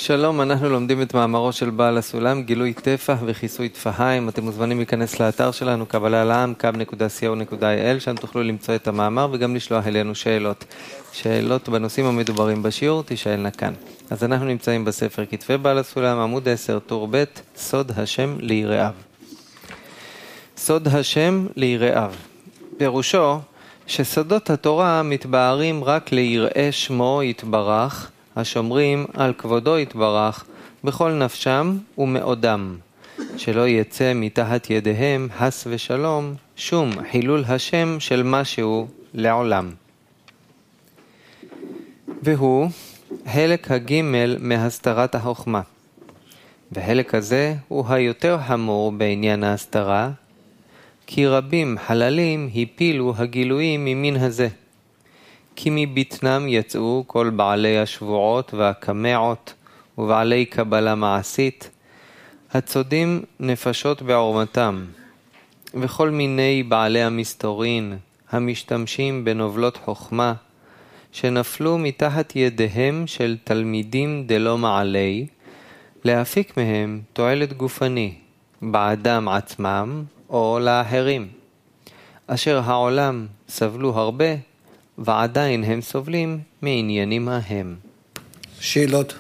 שלום, אנחנו לומדים את מאמרו של בעל הסולם, גילוי טפח וכיסוי טפחיים. אתם מוזמנים להיכנס לאתר שלנו, קבלה לעם, kab.co.il, שם תוכלו למצוא את המאמר וגם לשלוח אלינו שאלות. שאלות בנושאים המדוברים בשיעור, תשאלנה כאן. אז אנחנו נמצאים בספר כתבי בעל הסולם, עמוד 10, טור ב', סוד השם ליראיו. סוד השם ליראיו. פירושו שסודות התורה מתבארים רק ליראי שמו יתברך, השומרים על כבודו יתברך בכל נפשם ומאודם, שלא יצא מתחת ידיהם חס ושלום שום חילול השם של משהו לעולם. והוא חלק הגימל מהסתרת החוכמה, והחלק הזה הוא היותר חמור בעניין ההסתרה, כי רבים חללים הפילו הגילויים ממין הזה, כי מבטנם יצאו כל בעלי השבועות והקמעות ובעלי קבלה מעשית, הצודים נפשות בעורמתם, וכל מיני בעלי המסתורין, המשתמשים בנובלות חוכמה, שנפלו מתחת ידיהם של תלמידים דלא מעלי, להפיק מהם תועלת גופני, בעדם עצמם או לאחרים, אשר העולם סבלו הרבה, ועדיין הם סובלים מעניינים ההם. שאלות.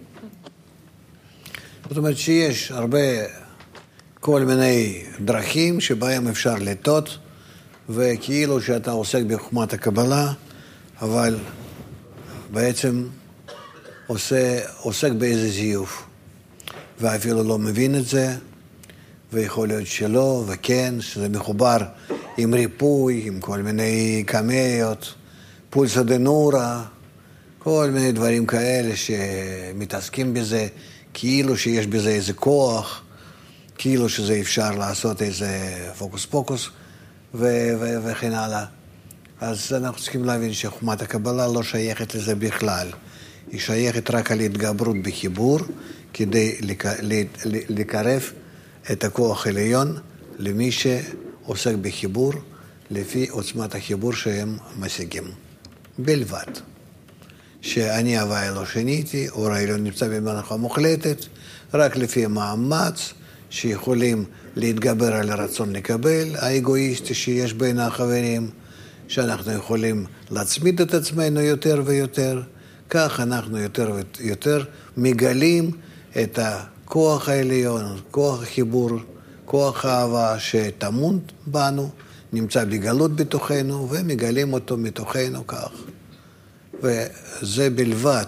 זאת אומרת שיש הרבה כל מיני דרכים שבהם אפשר לטעות, וכאילו שאתה עוסק בחוכמת הקבלה, אבל בעצם עוסק באיזה זיוף, ואפילו לא מבין את זה, ויכול להיות שלא, וכן, שזה מחובר עם ריפוי, עם כל מיני קמיות, פולסא דנורא, כל מיני דברים כאלה שמתעסקים בזה, כאילו שיש בזה איזה כוח, כאילו שזה אפשר לעשות איזה פוקוס פוקוס, וכן הלאה. אז אנחנו צריכים להבין שחוכמת הקבלה לא שייכת לזה בכלל. היא שייכת רק על התגברות בחיבור, כדי לקרב את הכוח העליון למי שעוסק בחיבור, לפי עוצמת החיבור שהם משיגים. בלבד. שאני הוואי לא שניתי, אור העליון נמצא במנחה מוחלטת, רק לפי מאמץ שיכולים להתגבר על הרצון לקבל, האגואיסטי שיש בין החברים, שאנחנו יכולים להצמיד את עצמנו יותר ויותר, כך אנחנו יותר ויותר מגלים את הכוח העליון, כוח החיבור, כוח האהבה שטמון בנו, נמצא בגלות בתוכנו, ומגלים אותו מתוכנו כך. וזה בלבד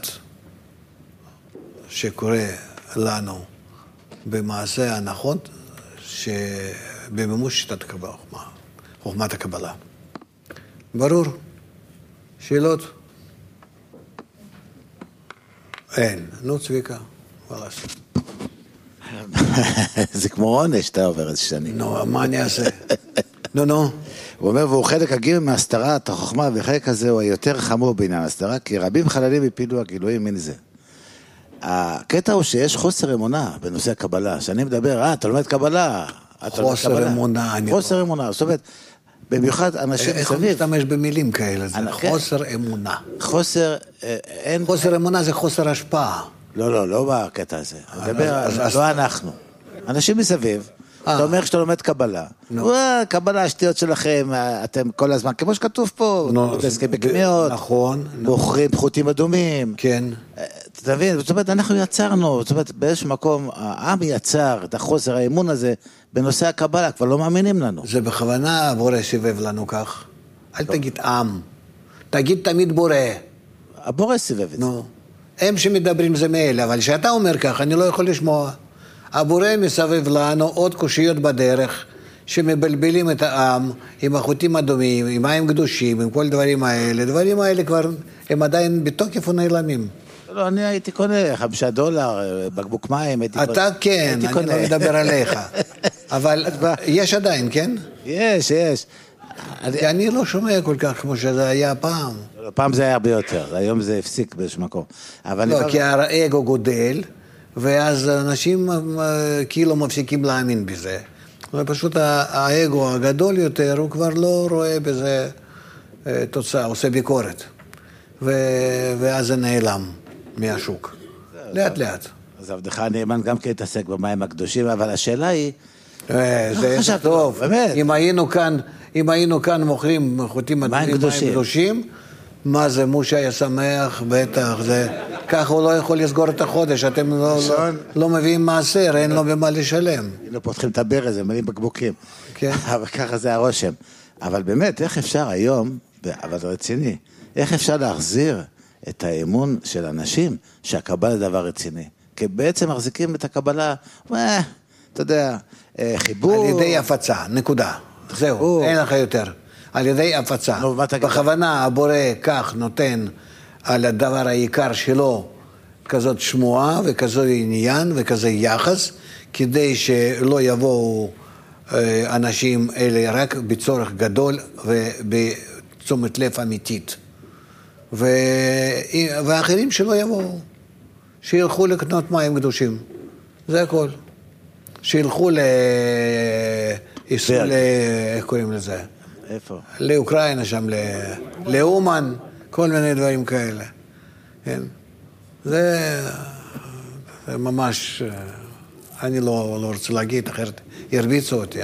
שקורה לנו במעשה הנכון, שבמימוש שיטת הקבלה, חוכמת הקבלה. ברור? שאלות? אין. נו, צביקה, מה לעשות? זה כמו עונש, אתה עובר את שנים. נו, מה אני אעשה? נו. הוא אומר, והוא חלק הגימל מהסתרת החוכמה, וחלק הזה הוא היותר חמור בעניין ההסתרה, כי רבים חללים הפילו הגילויים מן זה. הקטע הוא שיש חוסר אמונה בנושא הקבלה, שאני מדבר, אתה לומד קבלה. חוסר אמונה. חוסר אמונה, זאת אומרת, במיוחד אנשים מסביב. איך הוא משתמש במילים כאלה? זה חוסר אמונה. חוסר אמונה זה חוסר השפעה. לא בקטע הזה. לא אנחנו. אנשים מסביב, אתה אומר שאתה לומד קבלה. קבלה, השטויות שלכם, אתם כל הזמן, כמו שכתוב פה, מתעסקים בקמיות, בוחרים חוטים אדומים. כן. אתה מבין? זאת אומרת, אנחנו יצרנו, זאת אומרת, באיזשהו מקום, העם יצר את החוסר האמון הזה בנושא הקבלה, כבר לא מאמינים לנו. זה בכוונה בורא סבב לנו כך. אל תגיד עם, תגיד תמיד בורא. הבורא סבב את זה. הם שמדברים זה מאלה, אבל שאתה אומר כך, אני לא יכול לשמוע. הבורא מסבב לנו עוד קושיות בדרך, שמבלבלים את העם עם החוטים אדומים, עם מים קדושים, עם כל דברים האלה. דברים האלה כבר, הם עדיין בתוקף ונעלמים. לא, אני הייתי קונה $5, בקבוק מים, אתה כן, אני לא מדבר עליך. אבל יש עדיין, כן? יש. אני לא שומע כל כך כמו שזה היה פעם. פעם זה היה הרבה יותר, היום זה הפסיק באיזשהו מקום. לא, כי האגו גודל, ואז אנשים כאילו מפסיקים להאמין בזה. ופשוט האגו הגדול יותר, הוא כבר לא רואה בזה תוצאה, עושה ביקורת. ואז זה נעלם מהשוק. לאט לאט. אז עבדך הנאמן גם כן התעסק במים הקדושים, אבל השאלה היא... זה טוב, באמת. אם היינו כאן מוכרים חוטים מים קדושים, מה זה, משה היה שמח, בטח, ככה הוא לא יכול לסגור את החודש, אתם לא מביאים מעשר, אין לו במה לשלם. לא פותחים את הברז, הם מלאים בקבוקים. אבל ככה זה הרושם. אבל באמת, איך אפשר היום, אבל זה רציני, איך אפשר להחזיר את האמון של אנשים שהקבלה זה דבר רציני? כי בעצם מחזיקים את הקבלה, אתה יודע, חיבור... על ידי הפצה, נקודה. זהו, אין לך יותר. על ידי הפצה. בכוונה הבורא כך נותן על הדבר העיקר שלו כזאת שמועה וכזאת עניין וכזה יחס, כדי שלא יבואו אנשים אלה רק בצורך גדול ובתשומת לב אמיתית. ואחרים שלא יבואו, שילכו לקנות מים קדושים. זה הכל. שילכו איך קוראים לזה? איפה? לאוקראינה שם, לאומן, כל מיני דברים כאלה. כן? זה ממש, אני לא רוצה להגיד, אחרת ירביצו אותי.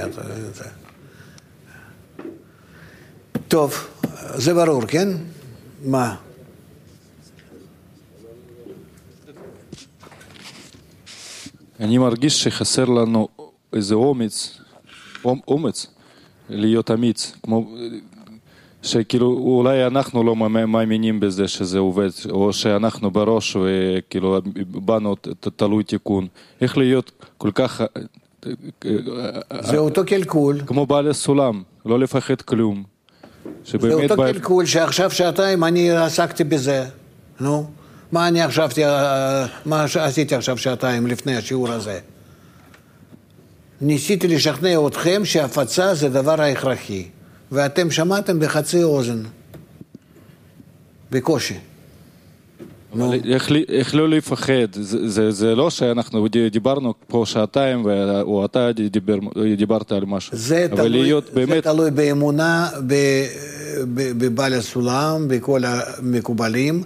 טוב, זה ברור, כן? מה? אני מרגיש שחסר לנו איזה אומץ להיות אמיץ, כמו שכאילו אולי אנחנו לא מאמינים בזה שזה עובד, או שאנחנו בראש וכאילו בנו תלוי תיקון. איך להיות כל כך... זה אותו קלקול. כמו בעל הסולם, לא לפחד כלום. זה אותו קלקול שעכשיו שעתיים אני עסקתי בזה. נו, מה עשיתי עכשיו שעתיים לפני השיעור הזה? ניסיתי לשכנע אתכם שהפצה זה דבר ההכרחי, ואתם שמעתם בחצי אוזן, בקושי. איך לא לפחד? זה לא שאנחנו דיברנו פה שעתיים, או אתה דיברת על משהו. זה תלוי באמונה, בבעל הסולם, בכל המקובלים,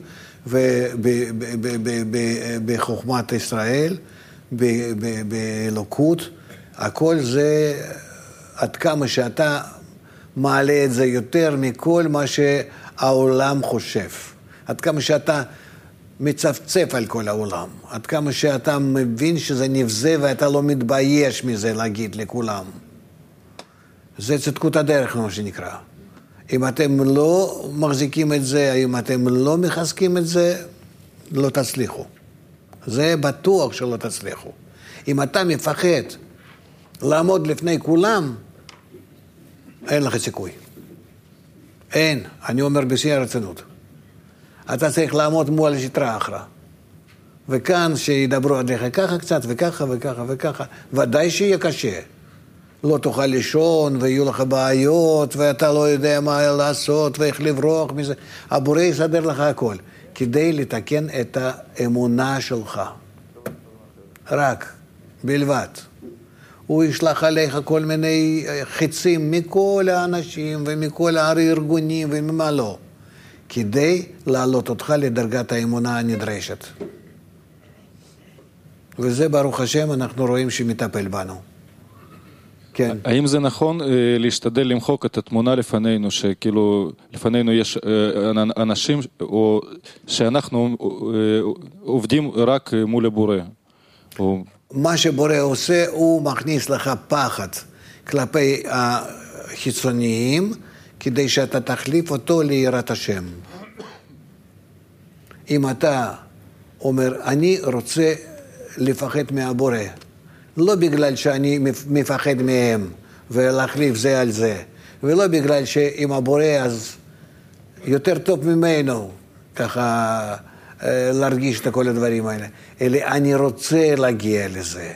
ובחוכמת ישראל, באלוקות. הכל זה, עד כמה שאתה מעלה את זה יותר מכל מה שהעולם חושב. עד כמה שאתה מצפצף על כל העולם. עד כמה שאתה מבין שזה נבזה ואתה לא מתבייש מזה להגיד לכולם. זה צדקות הדרך, מה שנקרא. אם אתם לא מחזיקים את זה, אם אתם לא מחזקים את זה, לא תצליחו. זה בטוח שלא תצליחו. אם אתה מפחד לעמוד לפני כולם, אין לך סיכוי. אין, אני אומר בשיא הרצינות. אתה צריך לעמוד מול השטרה אחרה. וכאן שידברו עליך ככה קצת וככה וככה וככה, ודאי שיהיה קשה. לא תוכל לישון ויהיו לך בעיות ואתה לא יודע מה לעשות ואיך לברוח מזה. הבורא יסדר לך הכל, כדי לתקן את האמונה שלך. רק, בלבד. הוא ישלח עליך כל מיני חיצים מכל האנשים ומכל הארגונים וממה לא, כדי להעלות אותך לדרגת האמונה הנדרשת. וזה ברוך השם אנחנו רואים שמטפל בנו. כן. האם זה נכון להשתדל למחוק את התמונה לפנינו, שכאילו לפנינו יש אנשים או שאנחנו עובדים רק מול הבורא? מה שבורא עושה, הוא מכניס לך פחד כלפי החיצוניים, כדי שאתה תחליף אותו ליראת השם. אם אתה אומר, אני רוצה לפחד מהבורא, לא בגלל שאני מפחד מהם ולהחליף זה על זה, ולא בגלל שעם הבורא אז יותר טוב ממנו, ככה להרגיש את כל הדברים האלה, אלא אני רוצה להגיע לזה.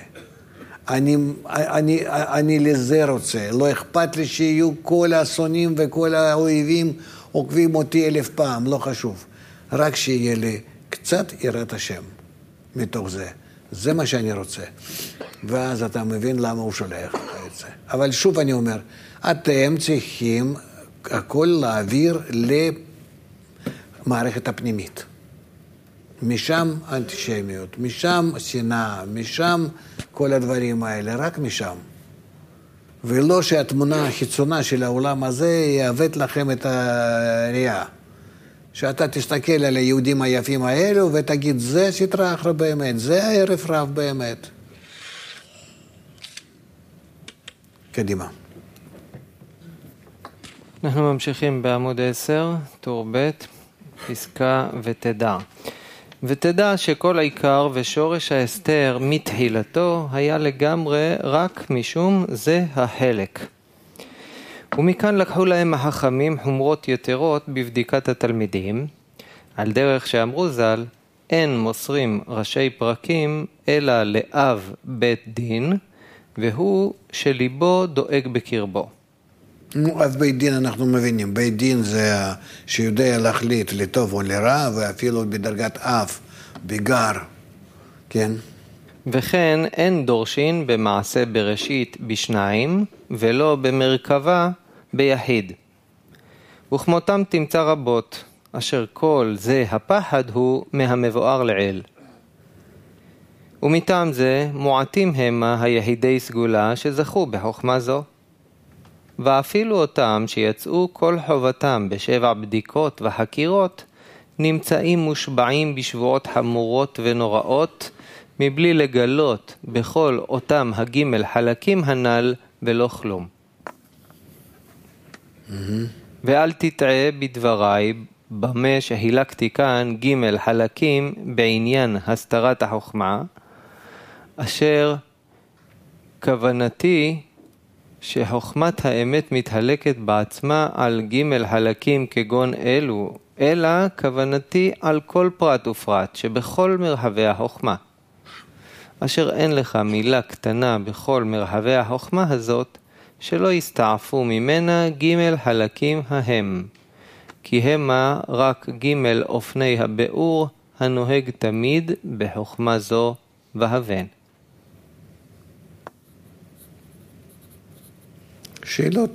אני לזה רוצה. לא אכפת לי שיהיו כל האסונים וכל האויבים עוקבים אותי 1000 פעם, לא חשוב. רק שיהיה לי קצת יראת השם מתוך זה. זה מה שאני רוצה. ואז אתה מבין למה הוא שולח את זה. אבל שוב אני אומר, אתם צריכים הכל להעביר למערכת הפנימית. משם אנטישמיות, משם שנאה, משם כל הדברים האלה, רק משם. ולא שהתמונה החיצונה של העולם הזה יעוות לכם את הראייה. שאתה תסתכל על היהודים היפים האלו ותגיד, זה סטרא אחרא באמת, זה הערב רב באמת. קדימה. אנחנו ממשיכים בעמוד 10, טור ב', פסקה ותדע. ותדע שכל העיקר ושורש ההסתר מתחילתו היה לגמרי רק משום זה החלק. ומכאן לקחו להם החכמים חומרות יתרות בבדיקת התלמידים, על דרך שאמרו ז"ל, אין מוסרים ראשי פרקים אלא לאב בית דין, והוא שליבו דואג בקרבו. נו, אז בית דין אנחנו מבינים. בית דין זה שיודע להחליט לטוב או לרע, ואפילו בדרגת אף, בגר, כן? וכן אין דורשין במעשה בראשית בשניים, ולא במרכבה ביחיד. וכמותם תמצא רבות, אשר כל זה הפחד הוא מהמבואר לעיל. ומטעם זה מועטים המה היחידי סגולה שזכו בחוכמה זו. ואפילו אותם שיצאו כל חובתם בשבע בדיקות וחקירות, נמצאים מושבעים בשבועות חמורות ונוראות, מבלי לגלות בכל אותם הגימל חלקים הנ"ל ולא כלום. ואל תטעה בדבריי, במה שהילקתי כאן גימל חלקים בעניין הסתרת החוכמה, אשר כוונתי שחוכמת האמת מתחלקת בעצמה על גימל חלקים כגון אלו, אלא כוונתי על כל פרט ופרט שבכל מרחבי החוכמה. אשר אין לך מילה קטנה בכל מרחבי החוכמה הזאת, שלא יסתעפו ממנה גימל חלקים ההם, כי המה רק גימל אופני הביאור הנוהג תמיד בחוכמה זו והבן. שאלות?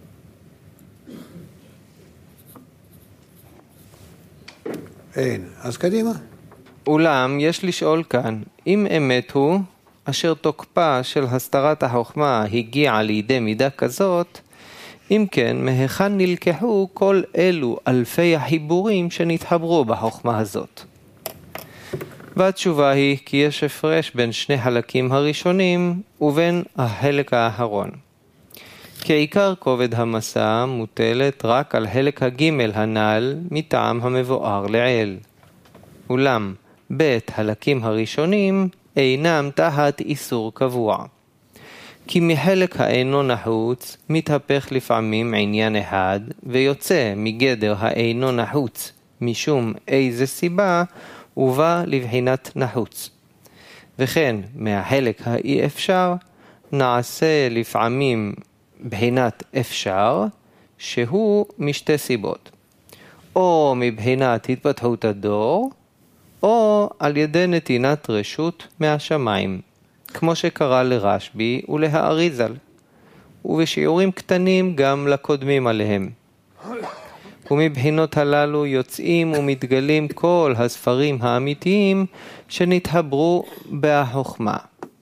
אין, אז קדימה. אולם יש לשאול כאן, אם אמת הוא, אשר תוקפה של הסתרת החוכמה הגיעה לידי מידה כזאת, אם כן, מהיכן נלקחו כל אלו אלפי החיבורים שנתחברו בחוכמה הזאת? והתשובה היא כי יש הפרש בין שני חלקים הראשונים ובין החלק האחרון. כעיקר כובד המסע מוטלת רק על חלק הגימל הנ"ל מטעם המבואר לעיל. אולם בית חלקים הראשונים אינם תחת איסור קבוע. כי מחלק האינו נחוץ מתהפך לפעמים עניין אחד ויוצא מגדר האינו נחוץ משום איזה סיבה ובא לבחינת נחוץ. וכן מהחלק האי אפשר נעשה לפעמים בחינת אפשר שהוא משתי סיבות. או מבחינת התפתחות הדור או על ידי נתינת רשות מהשמיים, כמו שקרה לרשב"י ולהאריזל, ובשיעורים קטנים גם לקודמים עליהם. ומבחינות הללו יוצאים ומתגלים כל הספרים האמיתיים שנתחברו בחוכמה.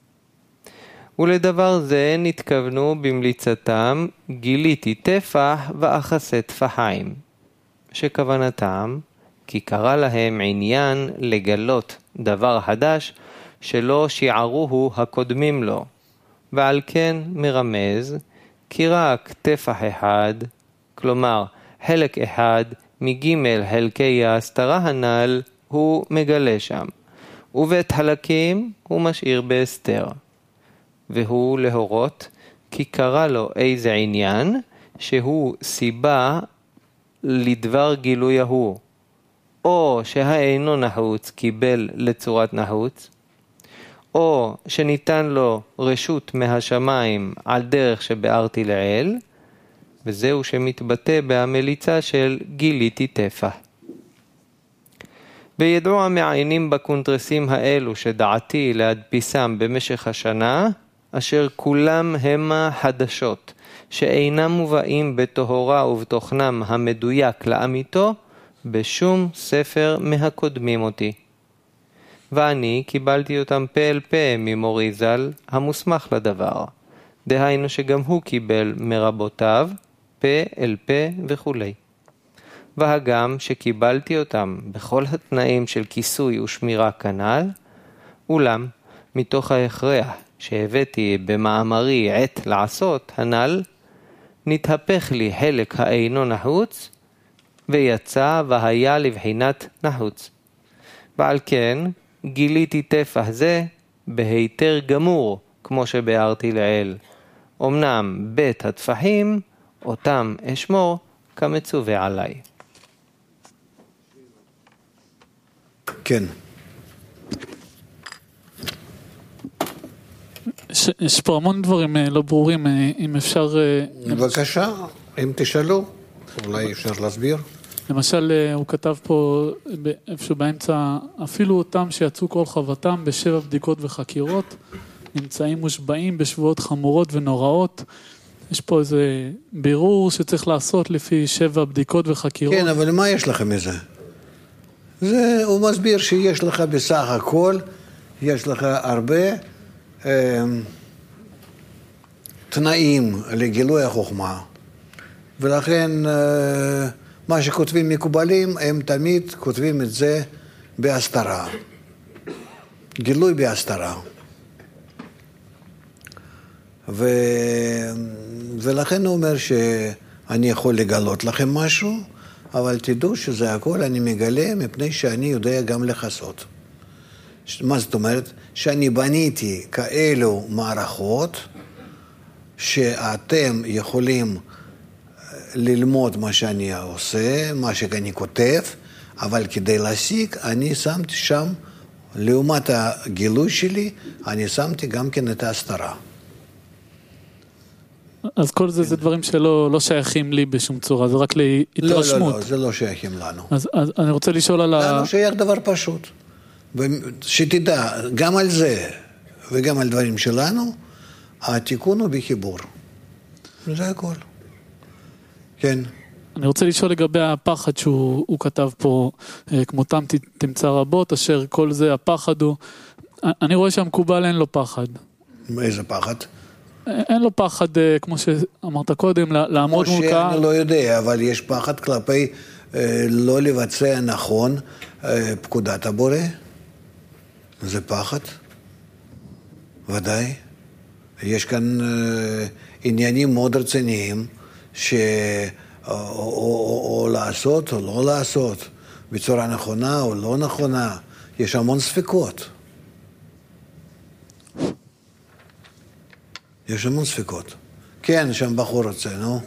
ולדבר זה נתכוונו במליצתם גיליתי טפח ואחסה טפחיים, שכוונתם כי קרא להם עניין לגלות דבר חדש שלא שיערוהו הקודמים לו, ועל כן מרמז כי רק טפח אחד, כלומר חלק אחד מגימל חלקי ההסתרה הנ"ל הוא מגלה שם, ובית חלקים הוא משאיר בהסתר. והוא להורות כי קרא לו איזה עניין שהוא סיבה לדבר גילוי ההוא, או שהאינו נחוץ קיבל לצורת נחוץ, או שניתן לו רשות מהשמיים על דרך שבארתי לעיל, וזהו שמתבטא במליצה של גיליתי טפח. וידעו המעיינים בקונטרסים האלו שדעתי להדפיסם במשך השנה, אשר כולם המה חדשות, שאינם מובאים בתוהרה ובתוכנם המדויק לאמיתו, בשום ספר מהקודמים אותי. ואני קיבלתי אותם פה אל פה ממורי ז"ל המוסמך לדבר. דהיינו שגם הוא קיבל מרבותיו, פה אל פה וכו'. והגם שקיבלתי אותם בכל התנאים של כיסוי ושמירה כנ"ל, אולם מתוך ההכרח שהבאתי במאמרי עת לעשות הנ"ל, נתהפך לי חלק האינו נחוץ, ויצא והיה לבחינת נחוץ. ועל כן גיליתי טפח זה בהיתר גמור, כמו שביארתי לעיל. אמנם בית הטפחים, אותם אשמור כמצווה עליי. כן. יש פה המון דברים לא ברורים, אם אפשר... בבקשה, אם תשאלו, אולי אפשר להסביר. למשל, הוא כתב פה איפשהו באמצע, אפילו אותם שיצאו כל חובתם ב7 בדיקות וחקירות, נמצאים מושבעים בשבועות חמורות ונוראות. יש פה איזה בירור שצריך לעשות לפי 7 בדיקות וחקירות. כן, אבל מה יש לכם מזה? הוא מסביר שיש לך בסך הכל, יש לך הרבה תנאים לגילוי החוכמה, ולכן מה שכותבים מקובלים, הם תמיד כותבים את זה בהסתרה. גילוי בהסתרה. ולכן הוא אומר שאני יכול לגלות לכם משהו, אבל תדעו שזה הכל אני מגלה מפני שאני יודע גם לחסות. מה זאת אומרת? שאני בניתי כאלו מערכות שאתם יכולים ללמוד מה שאני עושה, מה שאני כותב, אבל כדי להשיג אני שמתי שם, לעומת הגילוי שלי, אני שמתי גם כן את ההסתרה. אז כל זה דברים שלא שייכים לי בשום צורה, זה רק להתרשמות. לא, זה לא שייכים לנו. אז אני רוצה לשאול על לנו שייך דבר פשוט. שתדע, גם על זה וגם על דברים שלנו, התיקון הוא בחיבור. זה הכל. כן. אני רוצה לשאול לגבי הפחד שהוא כתב פה, כמותם תמצא רבות, אשר כל זה הפחד הוא, אני רואה שהמקובל אין לו פחד. איזה פחד? אין לו פחד, כמו שאמרת קודם, לעמוד מול קהל. אני לא יודע, אבל יש פחד כלפי לא לבצע נכון פקודת הבורא. זה פחד, ודאי. יש כאן עניינים מאוד רציניים, או לעשות או לא לעשות, בצורה נכונה או לא נכונה. יש המון ספקות. יש המון ספקות. כן, שם בחור רוצה, נו.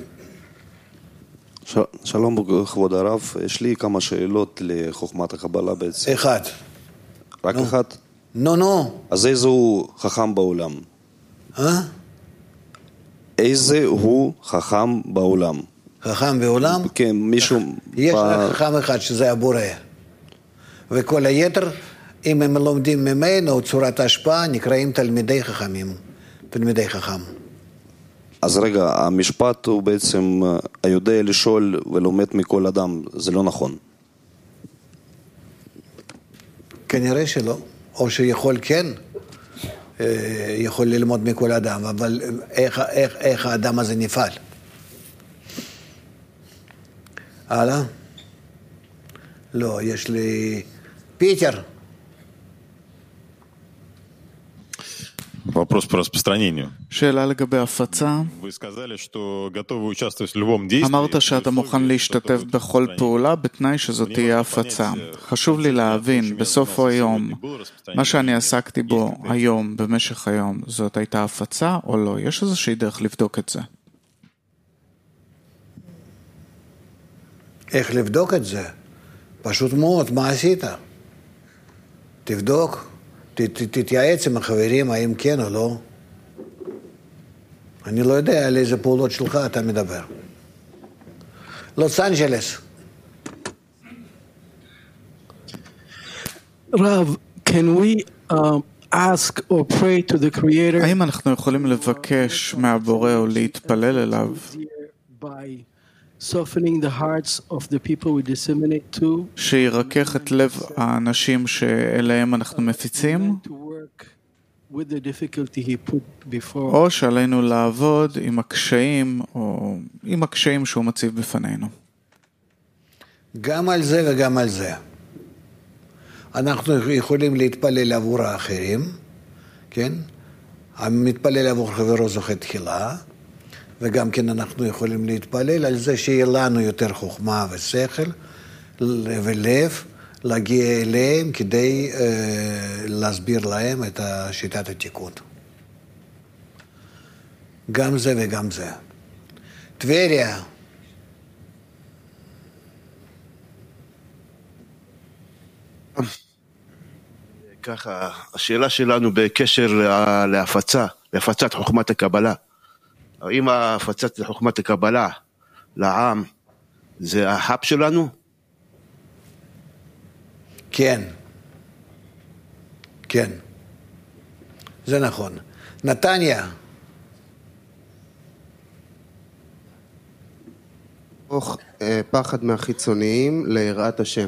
שלום כבוד הרב, יש לי כמה שאלות לחוכמת הקבלה בעצם. אחד. רק אחד? נו. אז איזה הוא חכם בעולם? איזה הוא חכם בעולם? חכם בעולם? כן, מישהו... יש רק חכם אחד שזה הבורא. וכל היתר, אם הם לומדים ממנו צורת ההשפעה, נקראים תלמידי חכמים. תלמידי חכם. אז רגע, המשפט הוא בעצם היודע לשאול ולומד מכל אדם, זה לא נכון. כנראה שלא, או שיכול כן, יכול ללמוד מכל אדם, אבל איך האדם הזה נפעל? הלאה? לא, יש לי... פיטר. Вопрос по распространению. שאלה לגבי הפצה. אמרת שאתה מוכן להשתתף בכל פעולה בתנאי שזאת תהיה הפצה. חשוב לי להבין, בסוף היום, מה שאני עסקתי בו היום, במשך היום, זאת הייתה הפצה או לא? יש איזושהי דרך לבדוק את זה? איך לבדוק את זה? פשוט מאוד, מה עשית? תבדוק. תתייעץ עם החברים, האם כן או לא. אני לא יודע על איזה פעולות שלך אתה מדבר. לוס אנג'לס. רב, can we ask or pray to the creator? האם אנחנו יכולים לבקש מהבורא או להתפלל אליו? softening the hearts of the people we disseminate to. שירכך את לב האנשים שאליהם אנחנו מפיצים, To work with the difficulty he put before. או שעלינו לעבוד עם הקשיים, או עם הקשיים שהוא מציב בפנינו. גם על זה וגם על זה. אנחנו יכולים להתפלל עבור האחרים, כן? המתפלל עבור חברו זוכה תחילה, וגם כן אנחנו יכולים להתפלל על זה שיהיה לנו יותר חוכמה ושכל ולב, להגיע אליהם כדי להסביר להם את שיטת התיקון. גם זה וגם זה. טבריה. ככה, השאלה שלנו בקשר להפצת חוכמת הקבלה. האם הפצת חוכמת הקבלה לעם זה ההאב שלנו? כן. כן. זה נכון. נתניה. פחד מהחיצוניים ליראת השם.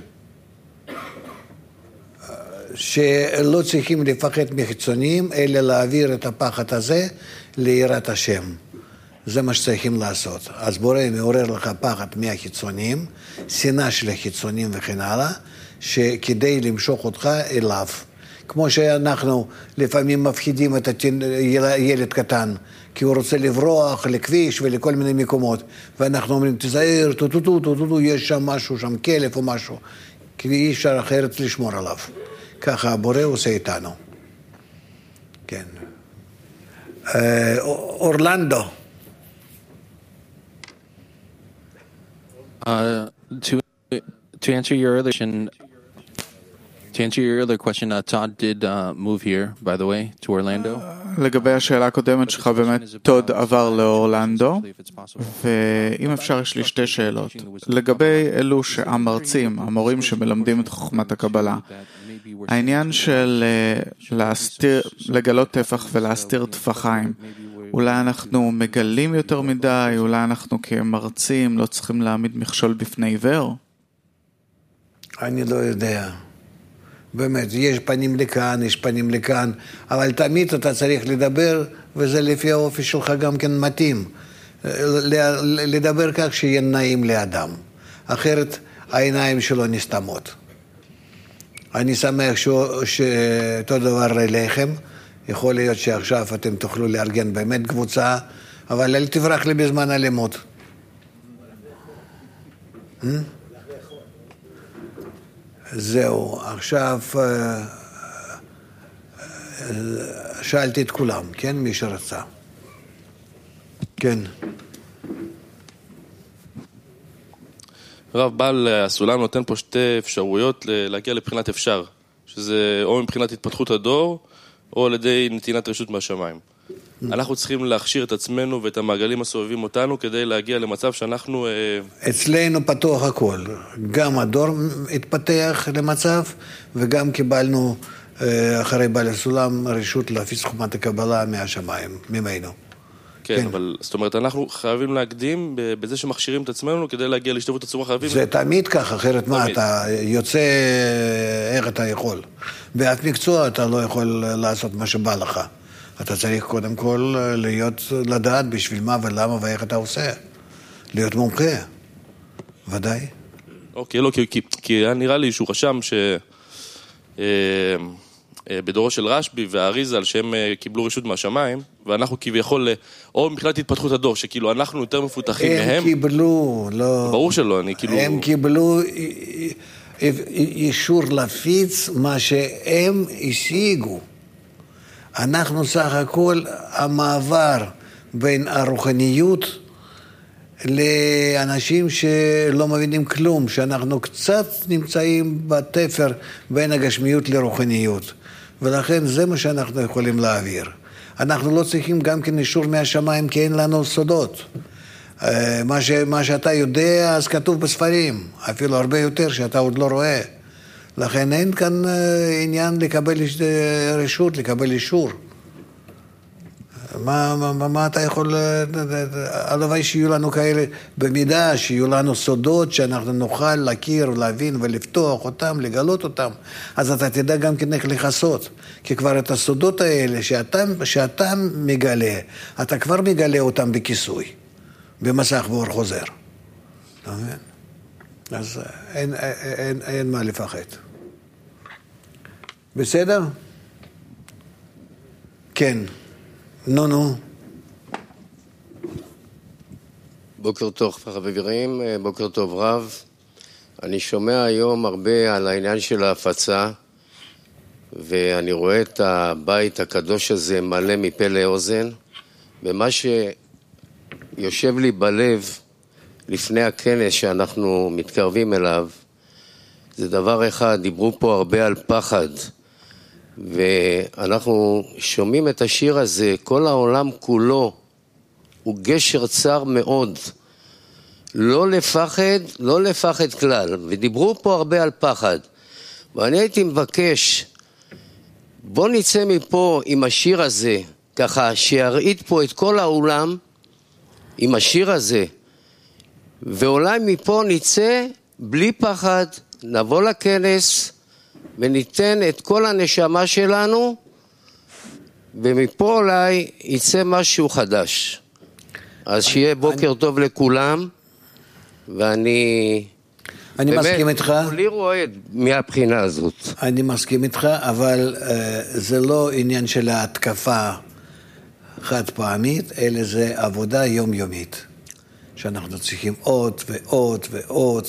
שלא צריכים לפחד מחיצוניים, אלא להעביר את הפחד הזה ליראת השם. זה מה שצריכים לעשות. אז בורא מעורר לך פחד מהחיצוניים, שנאה של החיצוניים וכן הלאה, שכדי למשוך אותך אליו. כמו שאנחנו לפעמים מפחידים את ילד קטן, כי הוא רוצה לברוח לכביש ולכל מיני מקומות, ואנחנו אומרים, תזהר, יש שם משהו, שם כלב או משהו, כי אי אפשר אחרת לשמור עליו. ככה הבורא עושה איתנו. כן. אורלנדו. To answer your earlier question, Todd did move here, by the way, to Orlando. לגבי השאלה הקודמת שלך, באמת טוד עבר לאורלנדו, ואם אפשר יש לי שתי שאלות. לגבי אלו שהמרצים, המורים שמלמדים את חוכמת הקבלה, העניין של לגלות טפח ולהסתיר טפחיים, אולי אנחנו מגלים יותר מדי, אולי אנחנו כמרצים לא צריכים להעמיד מכשול בפני עיוור? אני לא יודע. באמת, יש פנים לכאן, יש פנים לכאן, אבל תמיד אתה צריך לדבר, וזה לפי האופי שלך גם כן מתאים. לדבר כך שיהיה נעים לאדם. אחרת העיניים שלו נסתמות. אני שמח שאותו דבר אליכם. יכול להיות שעכשיו אתם תוכלו לארגן באמת קבוצה, אבל אל תברח לי בזמן הלימוד. זהו, עכשיו שאלתי את כולם, כן? מי שרצה. כן. רב בעל הסולם נותן פה שתי אפשרויות להגיע לבחינת אפשר, שזה או מבחינת התפתחות הדור, או על ידי נתינת רשות מהשמיים. אנחנו צריכים להכשיר את עצמנו ואת המעגלים הסובבים אותנו כדי להגיע למצב שאנחנו... אצלנו פתוח הכל. גם הדור התפתח למצב, וגם קיבלנו אחרי בעל הסולם רשות להפיץ חוכמת הקבלה מהשמיים, ממנו. כן, אבל זאת אומרת, אנחנו חייבים להקדים בזה שמכשירים את עצמנו כדי להגיע להשתוות עצמו חייבים. זה תמיד כך, אחרת מה, אתה יוצא איך אתה יכול. באף מקצוע אתה לא יכול לעשות מה שבא לך. אתה צריך קודם כל לדעת בשביל מה ולמה ואיך אתה עושה. להיות מומחה. ודאי. אוקיי, לא, כי היה נראה לי שהוא רשם בדורו של רשבי והאריזל שהם קיבלו רשות מהשמיים, ואנחנו כביכול, או מבחינת התפתחות הדור, שכאילו אנחנו יותר מפותחים מהם. הם קיבלו, לא... ברור שלא, אני כאילו... הם קיבלו אישור להפיץ מה שהם השיגו. אנחנו סך הכל המעבר בין הרוחניות לאנשים שלא מבינים כלום, שאנחנו קצת נמצאים בתפר בין הגשמיות לרוחניות. ולכן זה מה שאנחנו יכולים להעביר. אנחנו לא צריכים גם כן אישור מהשמיים, כי אין לנו סודות. מה שאתה יודע, אז כתוב בספרים, אפילו הרבה יותר שאתה עוד לא רואה. לכן אין כאן עניין לקבל רשות, לקבל אישור. מה אתה יכול, הלוואי שיהיו לנו כאלה במידה, שיהיו לנו סודות שאנחנו נוכל להכיר, להבין ולפתוח אותם, לגלות אותם, אז אתה תדע גם כן איך לחסות, כי כבר את הסודות האלה שאתה מגלה, אתה כבר מגלה אותם בכיסוי, במסך באור חוזר. אתה מבין? אז אין מה לפחד. בסדר? כן. נו. בוקר טוב חברים, בוקר טוב רב. אני שומע היום הרבה על העניין של ההפצה, ואני רואה את הבית הקדוש הזה מלא מפה לאוזן, ומה שיושב לי בלב לפני הכנס שאנחנו מתקרבים אליו, זה דבר אחד, דיברו פה הרבה על פחד, ואנחנו שומעים את השיר הזה, כל העולם כולו הוא גשר צר מאוד, לא לפחד כלל, ודיברו פה הרבה על פחד, ואני הייתי מבקש, בוא נצא מפה עם השיר הזה, ככה שירעיד פה את כל העולם עם השיר הזה, ואולי מפה נצא בלי פחד, נבוא לכנס וניתן את כל הנשמה שלנו, ומפה אולי יצא משהו חדש. אז שיהיה בוקר טוב לכולם, ואני מסכים איתך. כולי רועד מהבחינה הזאת. אני מסכים איתך, אבל זה לא עניין של ההתקפה חד פעמית, אלא זה עבודה יומיומית, שאנחנו צריכים עוד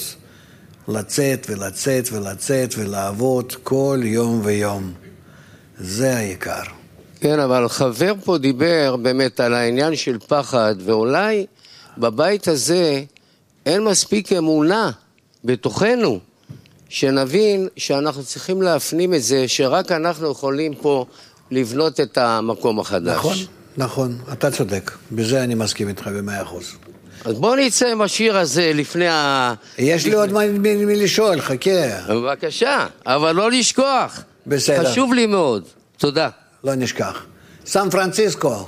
לצאת ולעבוד כל יום ויום. זה העיקר. כן, אבל חבר פה דיבר באמת על העניין של פחד, ואולי בבית הזה אין מספיק אמונה בתוכנו, שנבין שאנחנו צריכים להפנים את זה, שרק אנחנו יכולים פה לבנות את המקום החדש. נכון, אתה צודק. בזה אני מסכים איתך ב100%. אז בוא נצא עם השיר הזה לפני יש לי עוד מי לשאול, חכה. בבקשה, אבל לא לשכוח. בסדר. חשוב לי מאוד. תודה. לא נשכח. סן פרנסיסקו.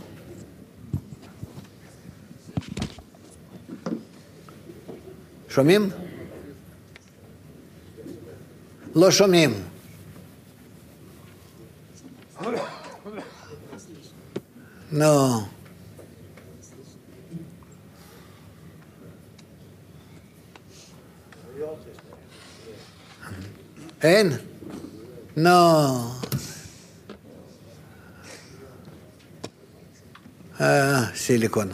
שומעים? לא שומעים. נו. אין? נו. סיליקון.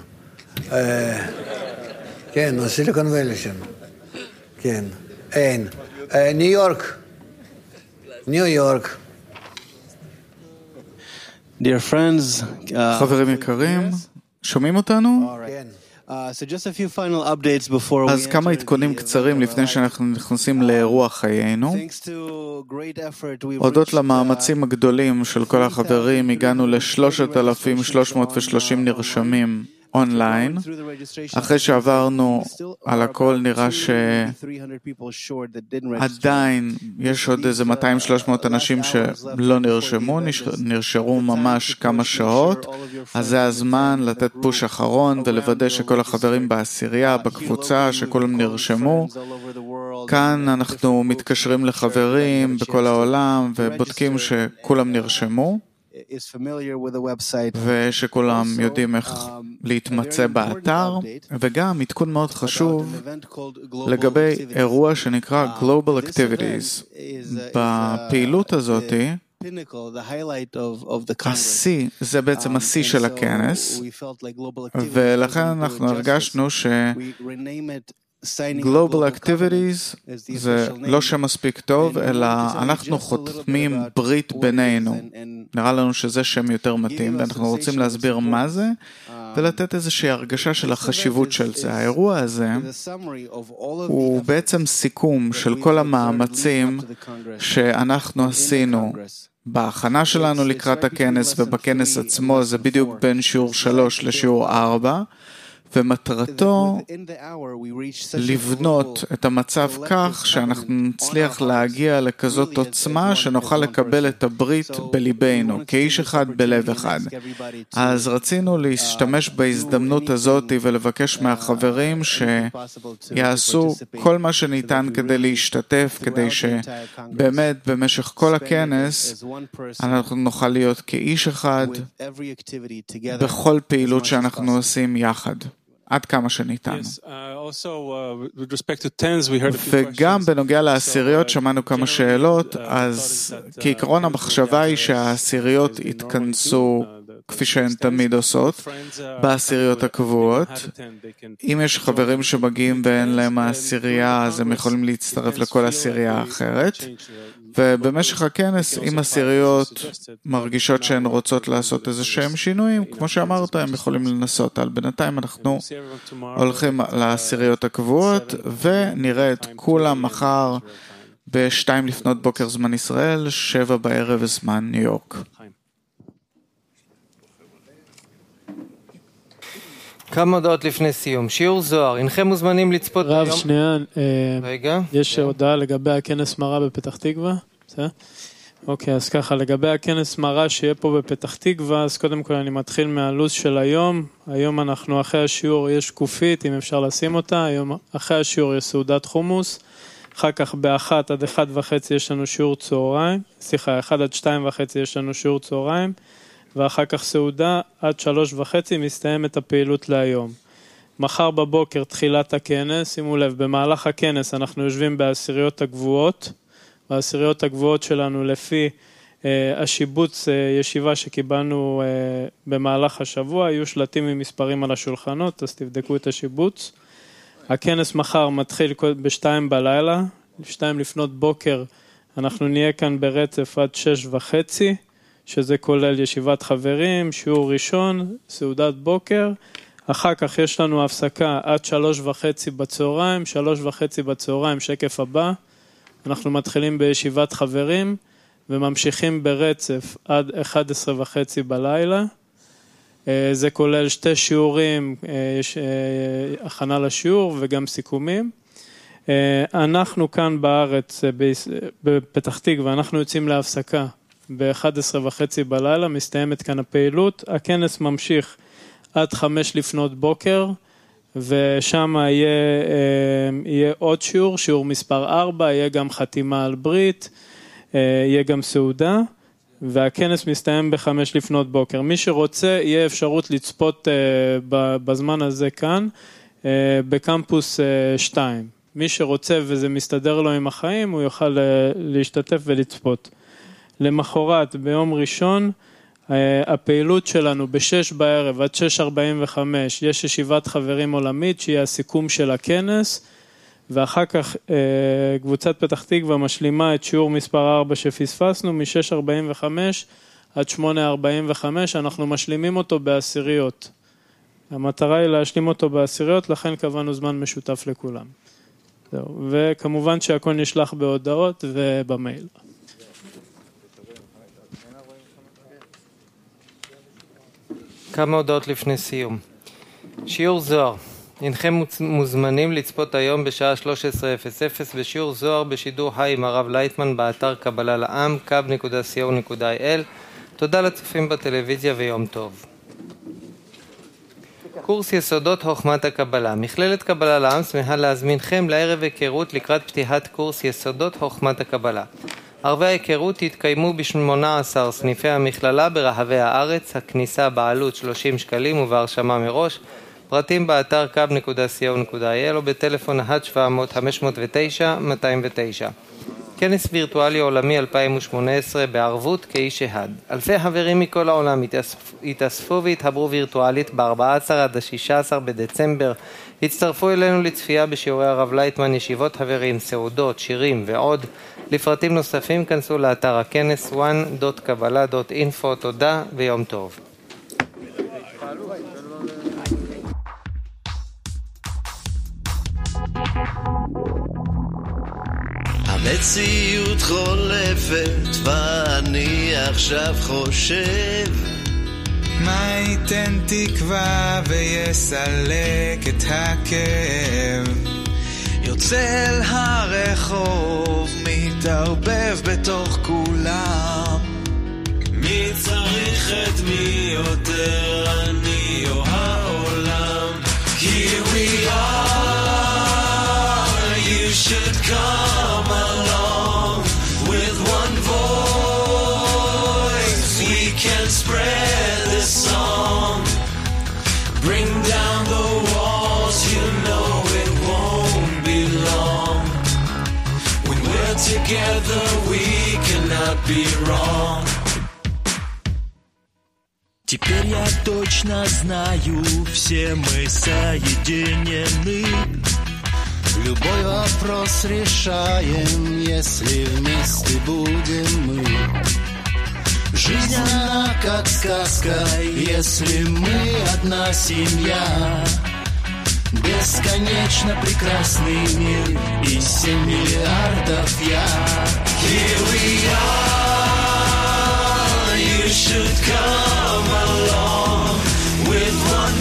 כן, סיליקון ואלי שם. כן, אין. ניו יורק. Dear friends, חברים יקרים, שומעים אותנו? כן. אז כמה עדכונים קצרים לפני שאנחנו נכנסים לאירוע חיינו. הודות למאמצים הגדולים של כל החברים, הגענו ל3,330 נרשמים אונליין. אחרי שעברנו על הכל נראה שעדיין יש עוד איזה 200-300 אנשים שלא נרשמו ממש כמה שעות, אז זה הזמן לתת פוש אחרון ולוודא שכל החברים בעשירייה, בקבוצה, שכולם נרשמו. כאן אנחנו מתקשרים לחברים בכל העולם ובודקים שכולם נרשמו. ושכולם יודעים איך להתמצא באתר, וגם עדכון מאוד חשוב לגבי אירוע שנקרא Global Activities. בפעילות הזאת, השיא, זה בעצם השיא של הכנס, ולכן אנחנו הרגשנו Global Activities זה לא שמספיק טוב, אלא אנחנו חותמים ברית בינינו. נראה לנו שזה שם יותר מתאים, ואנחנו רוצים להסביר מה זה, ולתת איזושהי הרגשה של החשיבות של זה. האירוע הזה הוא בעצם סיכום של כל המאמצים שאנחנו עשינו בהכנה שלנו לקראת הכנס, ובכנס עצמו זה בדיוק בין שיעור 3 לשיעור 4, ומטרתו לבנות את המצב כך שאנחנו נצליח להגיע לכזאת עוצמה שנוכל לקבל את הברית בליבנו, כאיש אחד בלב אחד. אז רצינו להשתמש בהזדמנות הזאת ולבקש מהחברים שיעשו כל מה שניתן כדי להשתתף, כדי שבאמת במשך כל הכנס אנחנו נוכל להיות כאיש אחד בכל פעילות שאנחנו עושים יחד. עד כמה שניתן. וגם בנוגע לעשיריות שמענו כמה שאלות, אז כעיקרון המחשבה היא שהעשיריות יתכנסו כפי שהן תמיד עושות, בעשיריות הקבועות. אם יש חברים שמגיעים ואין להם העשירייה, אז הם יכולים להצטרף לכל עשירייה האחרת. ובמשך הכנס, אם עשיריות מרגישות שהן רוצות לעשות איזה שהם שינויים, כמו שאמרת, הם יכולים לנסות. על בינתיים אנחנו הולכים לעשיריות הקבועות, ונראה את כולם מחר ב-2 לפנות בוקר זמן ישראל, 7 בערב זמן ניו יורק. כמה הודעות לפני סיום. שיעור זוהר, אינכם מוזמנים לצפות רב, היום... שנייה, רגע. יש הודעה לגבי הכנס מראה בפתח תקווה? בסדר? אוקיי, אז ככה, לגבי הכנס מראה שיהיה פה בפתח תקווה, אז קודם כל אני מתחיל מהלו"ז של היום. היום אנחנו אחרי השיעור יש שקופית, אם אפשר לשים אותה. היום אחרי השיעור יש סעודת חומוס. אחר כך ב-1 עד 1:30 יש לנו שיעור צהריים. סליחה, 1 עד 2:30 יש לנו שיעור צהריים. ואחר כך סעודה עד 3:30 מסתיים את הפעילות להיום. מחר בבוקר תחילת הכנס, שימו לב, במהלך הכנס אנחנו יושבים בעשיריות הגבוהות, והעשיריות הגבוהות שלנו לפי השיבוץ ישיבה שקיבלנו במהלך השבוע, היו שלטים עם מספרים על השולחנות, אז תבדקו את השיבוץ. הכנס מחר מתחיל ב-2 בלילה, 2 לפנות בוקר, אנחנו נהיה כאן ברצף עד 6:30, שזה כולל ישיבת חברים, שיעור ראשון, סעודת בוקר, אחר כך יש לנו הפסקה עד 3:30 בצהריים, 3:30 בצהריים, שקף הבא, אנחנו מתחילים בישיבת חברים, וממשיכים ברצף עד 11:30 בלילה, זה כולל 2 שיעורים, יש הכנה לשיעור וגם סיכומים, אנחנו כאן בארץ, בפתח תקווה, אנחנו יוצאים להפסקה, ב-11:30 בלילה, מסתיימת כאן הפעילות, הכנס ממשיך עד 5 לפנות בוקר, ושם יהיה עוד שיעור, שיעור מספר 4, יהיה גם חתימה על ברית, יהיה גם סעודה, והכנס מסתיים ב-5 לפנות בוקר. מי שרוצה, יהיה אפשרות לצפות בזמן הזה כאן, בקמפוס 2. מי שרוצה וזה מסתדר לו עם החיים, הוא יוכל להשתתף ולצפות. למחרת, ביום ראשון, הפעילות שלנו ב-6 בערב עד 6:45, יש ישיבת חברים עולמית, שהיא הסיכום של הכנס, ואחר כך קבוצת פתח תקווה משלימה את שיעור מספר 4 שפספסנו, מ-6:45 עד 8:45, אנחנו משלימים אותו בעשיריות. המטרה היא להשלים אותו בעשיריות, לכן קבענו זמן משותף לכולם. זהו. וכמובן שהכל נשלח בהודעות ובמייל. כמה הודעות לפני סיום. שיעור זוהר. אינכם מוזמנים לצפות היום בשעה 13:00 בשיעור זוהר בשידור חי עם הרב לייטמן באתר קבלה לעם, kab.co.il. תודה לצופים בטלוויזיה ויום טוב. קורס יסודות חוכמת הקבלה. מכללת קבלה לעם שמחה להזמינכם לערב היכרות לקראת פתיחת קורס יסודות חוכמת הקבלה. ערבי ההיכרות יתקיימו ב-18 סניפי המכללה ברחבי הארץ, הכניסה בעלות 30 שקלים ובהרשמה מראש, פרטים באתר kab.co.il או בטלפון 1-700-509-209. כנס וירטואלי עולמי 2018 בערבות כאיש אחד. אלפי חברים מכל העולם התאספו והתחברו וירטואלית ב-14 עד 16 בדצמבר. הצטרפו אלינו לצפייה בשיעורי הרב לייטמן, ישיבות חברים, סעודות, שירים ועוד. לפרטים נוספים כנסו לאתר הכנס one.kabbalah.info. תודה ויום טוב. המציאות חולפת ואני עכשיו חושב מה ייתן תקווה ויסלק את הכאב? יוצא אל הרחוב, מתערבב בתוך כולם. מי צריך את מי יותר, אני או העולם? Here we are, you should come along. With one voice we can spread this song. Bring down the walls, you know it won't be long. When we're together we cannot be wrong. Теперь я точно знаю, все мы соединены. Любой вопрос решаем, если вместе будем мы. Жизнь она как сказка, если мы одна семья. Бесконечно прекрасный мир и 7 миллиардов я. Here we are, you should come along. With one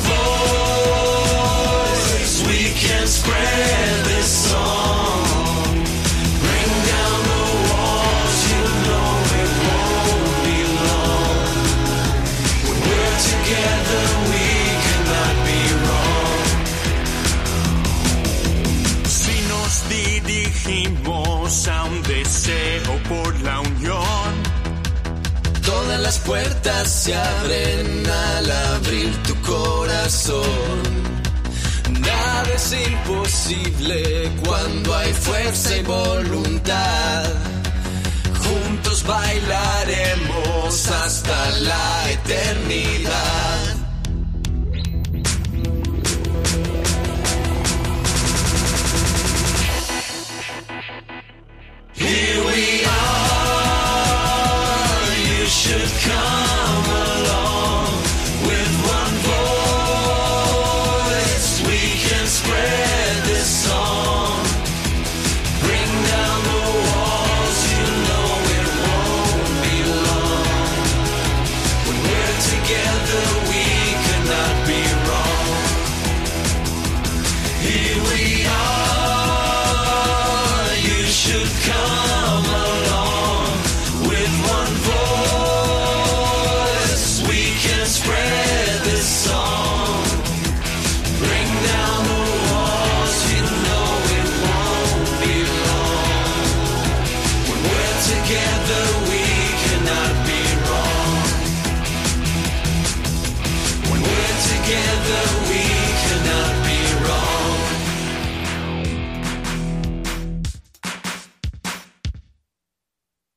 voice we can spread this song. Bring down the walls, you know it won't be long. When we're together we cannot be wrong. Si nos dirigimos a un deseo por la unión, todas las puertas se abren al abrir tu corazón. Nada es imposible cuando hay fuerza y voluntad. Juntos bailaremos hasta la eternidad. Here we are, you should come along. With one voice we can spread this song. Bring down the walls, you know it won't be long. When we're together we cannot be wrong. Here we are, you should come along. With one voice we can spread this song. Bring down the walls, you know it won't be long. When we're together we cannot be wrong. When we're together